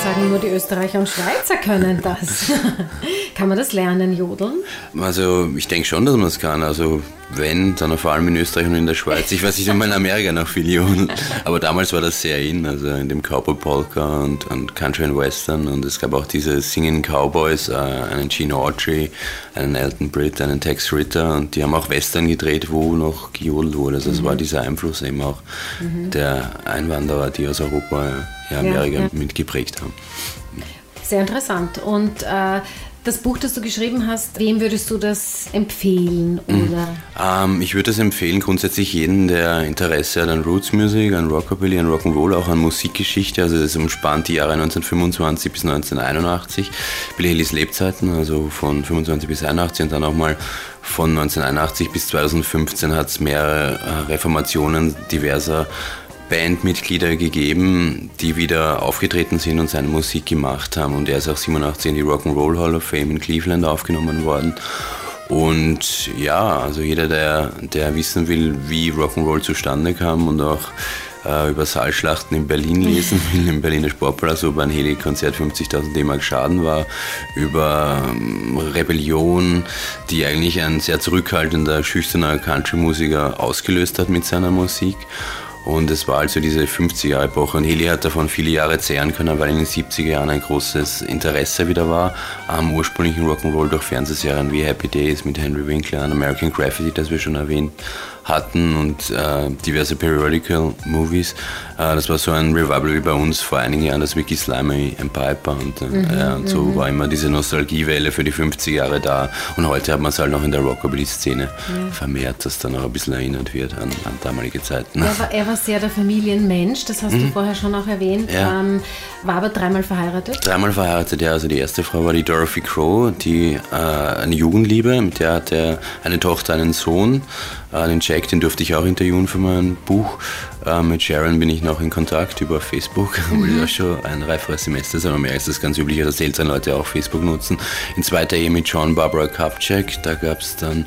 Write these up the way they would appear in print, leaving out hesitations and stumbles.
sagen, nur die Österreicher und Schweizer können das. Kann man das lernen, jodeln? Also ich denke schon, dass man es kann. Also wenn, dann vor allem in Österreich und in der Schweiz. Ich weiß nicht, ob man in Amerika noch viel jodeln. Aber damals war das sehr in, also in dem Cowboy Polka und Country and Western. Und es gab auch diese Singing Cowboys, einen Gene Autry, einen Elton Britt, einen Tex Ritter. Und die haben auch Western gedreht, wo noch gejodelt wurde. Also es war dieser Einfluss eben auch der Einwanderer, die aus Europa, Amerika mitgeprägt haben. Sehr interessant. Und das Buch, das du geschrieben hast, wem würdest du das empfehlen? Oder? Ich würde es empfehlen, grundsätzlich jeden, der Interesse hat an Roots Music, an Rockabilly, an Rock'n'Roll, auch an Musikgeschichte. Also es umspannt die Jahre 1925 bis 1981, Billy Haleys Lebzeiten, also von 25 bis 81 und dann auch mal von 1981 bis 2015 hat es mehrere Reformationen diverser Bandmitglieder gegeben, die wieder aufgetreten sind und seine Musik gemacht haben. Und er ist auch 87 in die Rock'n'Roll Hall of Fame in Cleveland aufgenommen worden. Und ja, also jeder, der wissen will, wie Rock'n'Roll zustande kam und auch über Saalschlachten in Berlin lesen will, im Berliner Sportpalast, wo bei einem Heli-Konzert 50.000 D-Mark Schaden war, über Rebellion, die eigentlich ein sehr zurückhaltender, schüchterner Country-Musiker ausgelöst hat mit seiner Musik. Und es war also diese 50er-Epoche und Heli hat davon viele Jahre zehren können, weil in den 70er Jahren ein großes Interesse wieder war am ursprünglichen Rock'n'Roll durch Fernsehserien wie Happy Days mit Henry Winkler, an American Graffiti, das wir schon erwähnt hatten, und diverse Periodical Movies. Das war so ein Revival wie bei uns vor einigen Jahren, das Vicky Slimey and Piper und so war immer diese Nostalgiewelle für die 50er Jahre da, und heute hat man es halt noch in der Rockabilly-Szene vermehrt, dass dann auch ein bisschen erinnert wird an damalige Zeiten. Er war sehr der Familienmensch, das hast du vorher schon auch erwähnt, war aber dreimal verheiratet? Dreimal verheiratet, ja. Also die erste Frau war die Dorothy Crow, die eine Jugendliebe, mit der hat er eine Tochter, einen Sohn. Den Jack, den durfte ich auch interviewen für mein Buch. Mit Sharon bin ich noch in Kontakt über Facebook, obwohl das auch schon ein reiferes Semester ist, aber mehr ist das ganz üblich, dass ältere Leute auch Facebook nutzen. In zweiter Ehe mit John Barbara Kupchak, da gab es dann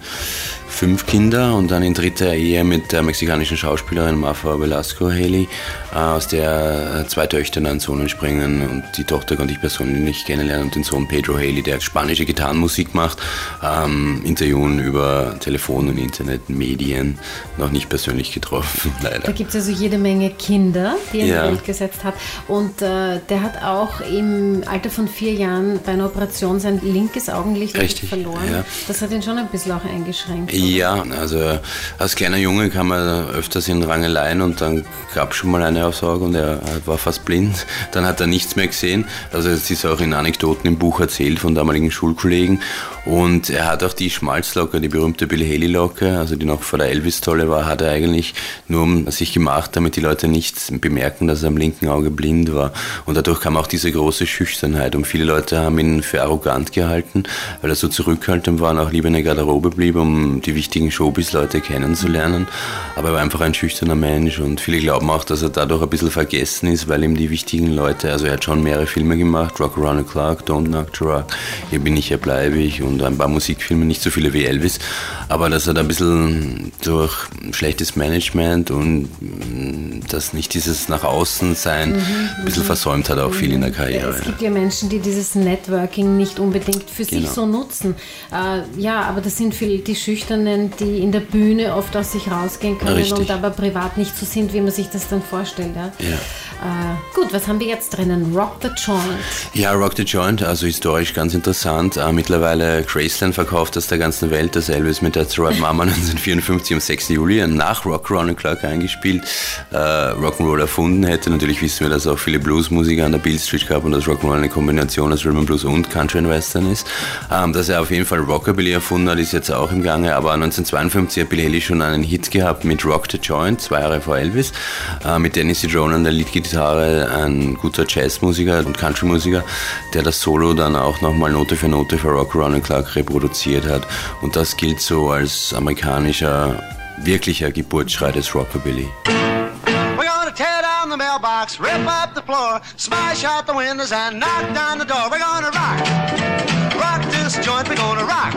5 Kinder, und dann in dritter Ehe mit der mexikanischen Schauspielerin Marfa Velasco Haley, aus der 2 Töchter und ein Sohn entspringen, und die Tochter konnte ich persönlich nicht kennenlernen, und den Sohn Pedro Haley, der spanische Gitarrenmusik macht, interviewen über Telefon und Internet, Medien, noch nicht persönlich getroffen, leider. Da gibt es also jede Menge Kinder, die er in die Welt gesetzt hat, und der hat auch im Alter von 4 Jahren bei einer Operation sein linkes Augenlicht verloren. Ja. Das hat ihn schon ein bisschen auch eingeschränkt. Ja, also als kleiner Junge kam er öfters in Rangeleien, und dann gab es schon mal eine Aufsorge und er war fast blind. Dann hat er nichts mehr gesehen. Also es ist auch in Anekdoten im Buch erzählt von damaligen Schulkollegen. Und er hat auch die Schmalzlocke, die berühmte Billy Haley-Locke, also die noch vor der Elvis-Tolle war, hat er eigentlich nur um sich gemacht, damit die Leute nicht bemerken, dass er am linken Auge blind war. Und dadurch kam auch diese große Schüchternheit. Und viele Leute haben ihn für arrogant gehalten, weil er so zurückhaltend war und auch lieber in der Garderobe blieb, um die wichtigen Showbiz-Leute kennenzulernen. Aber er war einfach ein schüchterner Mensch, und viele glauben auch, dass er dadurch ein bisschen vergessen ist, weil ihm die wichtigen Leute, also er hat schon mehrere Filme gemacht, Rock Around the Clock, Don't Knock the Rock, Hier bin ich, hier bleibe ich, und ein paar Musikfilme, nicht so viele wie Elvis, aber dass er da ein bisschen durch schlechtes Management und das nicht dieses nach außen sein ein bisschen versäumt hat, auch viel in der Karriere. Es gibt ja Menschen, die dieses Networking nicht unbedingt für sich so nutzen. Aber das sind viel die Schüchternen, die in der Bühne oft aus sich rausgehen können und aber privat nicht so sind, wie man sich das dann vorstellt. Gut, was haben wir jetzt drinnen? Rock the Joint. Ja, Rock the Joint, also historisch ganz interessant. Mittlerweile Graceland verkauft aus der ganzen Welt, dass Elvis mit der Throat Mama 1954 am 6. Juli nach Rock Around the Clock eingespielt, Rock'n'Roll erfunden hätte. Natürlich wissen wir, dass auch viele Bluesmusiker an der Beale Street gab und dass Rock'n'Roll eine Kombination aus Rhythm and Blues und Country and Western ist. Dass er auf jeden Fall Rockabilly erfunden hat, ist jetzt auch im Gange, aber 1952 hat Billy Haley schon einen Hit gehabt mit Rock the Joint, 2 Jahre vor Elvis, mit Dennis Cedrone an der Leadgitarre, ein guter Jazzmusiker und Countrymusiker, der das Solo dann auch nochmal Note für Rock Around the Clock reproduziert hat, und das gilt so als amerikanischer, wirklicher Geburtsschrei des Rockabilly. Tear down the mailbox, rip up the floor, smash out the windows and knock down the door. We're gonna rock this joint, we're gonna rock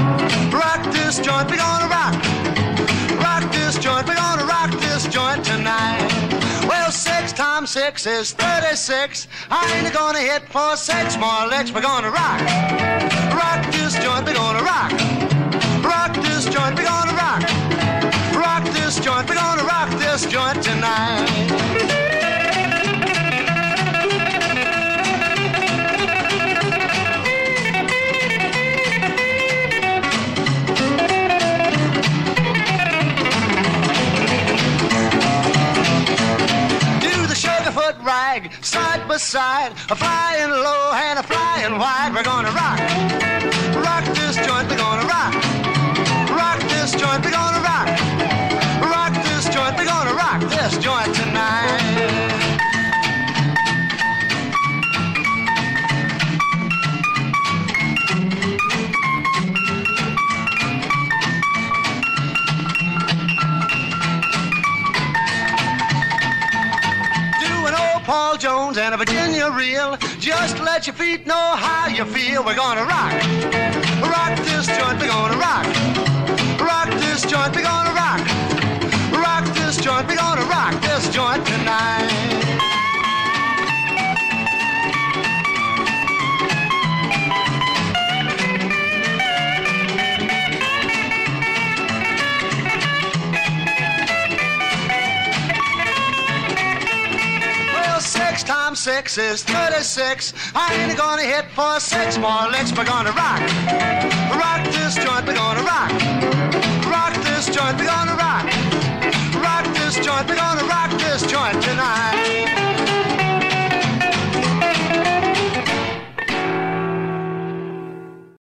this joint, we're gonna rock this joint, we're gonna rock this joint tonight. Well, Well, 6 times 6 is 36. I ain't gonna hit for 6 more licks. We're gonna rock. Rock this joint, we're gonna rock. Rock this joint, we're gonna rock. Rock this joint, we're gonna rock this joint tonight. Rag, side by side, a flying low and a flying wide. We're gonna rock, rock this joint. We're gonna rock, rock this joint. We're gonna rock, rock this joint. We're gonna rock this joint tonight. Paul Jones and a Virginia reel. Just let your feet know how you feel. We're gonna rock. Rock this joint, we're gonna rock. Rock this joint, we're gonna rock. Rock this joint, we're gonna rock this joint tonight. Times 6 is 36. I ain't gonna hit for 6 more licks. We're gonna rock. Rock this joint, we're gonna rock.